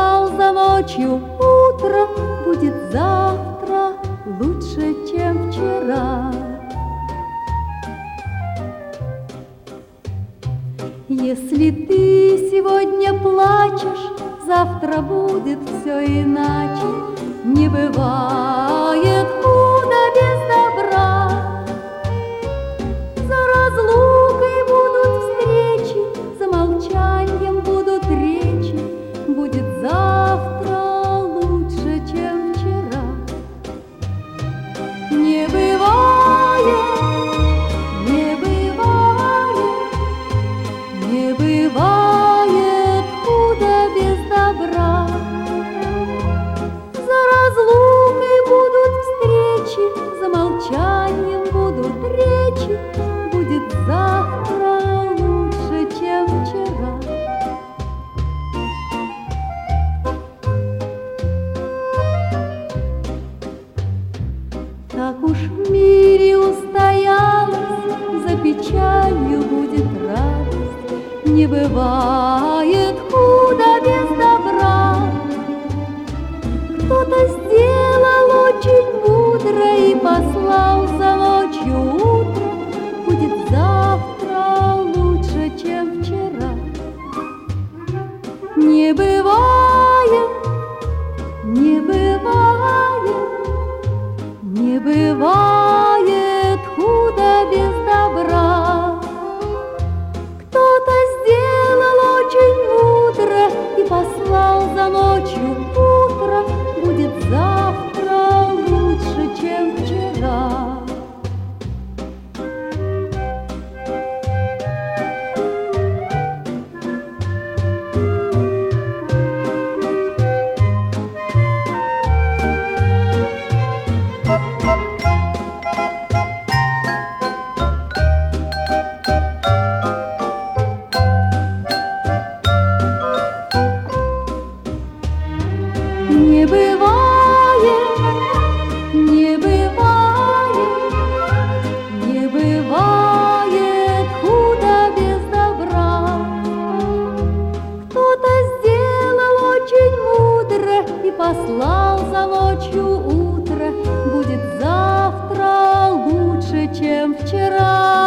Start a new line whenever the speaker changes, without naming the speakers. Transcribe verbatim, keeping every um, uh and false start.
послал за ночью утро, будет завтра лучше, чем вчера. Если ты сегодня плачешь, завтра будет все иначе. Не бывает худо без добра. За разлукой будут встречи, за молчанием будут речи. Будет завтра лучше, чем вчера. Не бывает, не бывает, не бывает худо без добра. За разлукой будут встречи, за молчанием будут речи. Будет завтра лучше, чем вчера. Так уж в мире устоялась, за печалью будет радость. Не бывает худо без добра. Кто-то сделал очень мудро и послал за ночью утро. Будет завтра лучше, чем вчера. Не бывает, не бывает, не бывает худо без добра. Кто-то сделал очень мудро и послал за ночью утро. Будет завтра лучше, чем вчера. Не бывает, не бывает, не бывает худо без добра. Кто-то сделал очень мудро и послал за ночью утро. Будет завтра лучше, чем вчера.